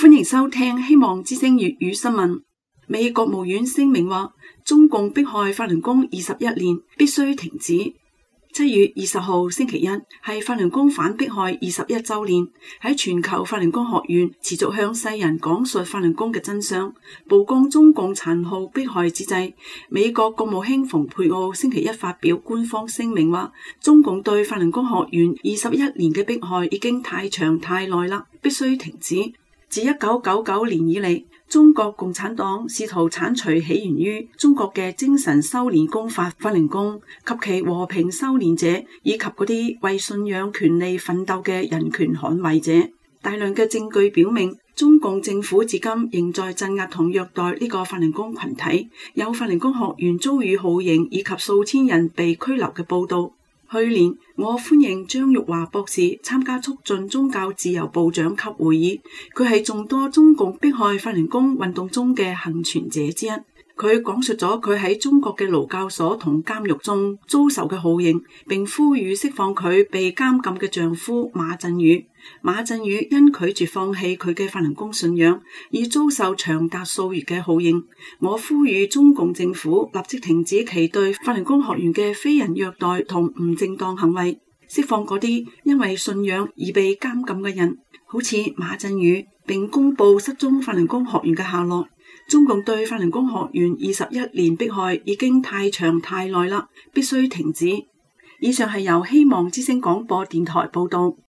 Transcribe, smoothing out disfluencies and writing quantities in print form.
歡迎收聽希望之聲粵語新聞。美國務院聲明話，中共迫害法輪功21年，必須停止。7月20號星期一係法輪功反迫害21週年，喺全球法輪功學院持續向世人講述法輪功嘅真相，曝光中共殘酷迫害之際，美國國務卿蓬佩奧星期一發表官方聲明話，中共對法輪功學院21年嘅迫害已經太長太耐啦，必須停止。自1999年以嚟，中國共產黨試圖剷除起源於中國嘅精神修煉功法法輪功及其和平修煉者，以及嗰啲為信仰權利奮鬥嘅人權捍衛者。大量嘅證據表明，中共政府至今仍在鎮壓同虐待呢個法輪功群體，有法輪功學員遭遇酷刑以及數千人被拘留嘅報道。去年，我歡迎張玉華博士參加促進宗教自由部長級會議，佢係眾多中共迫害法輪功運動中嘅幸存者之一。佢講述咗佢喺中國嘅勞教所同監獄中遭受嘅酷刑，並呼籲釋放佢被監禁嘅丈夫馬振宇。馬振宇因拒絕放棄佢嘅法輪功信仰，而遭受長達數月嘅酷刑。我呼籲中共政府立即停止其對法輪功學員嘅非人虐待同唔正當行為，釋放嗰啲因為信仰而被監禁嘅人，好似馬振宇，並公布失蹤法輪功學員嘅下落。中共對法輪功學員21年迫害已經太長太耐啦，必須停止。以上係由希望之聲廣播電台報道。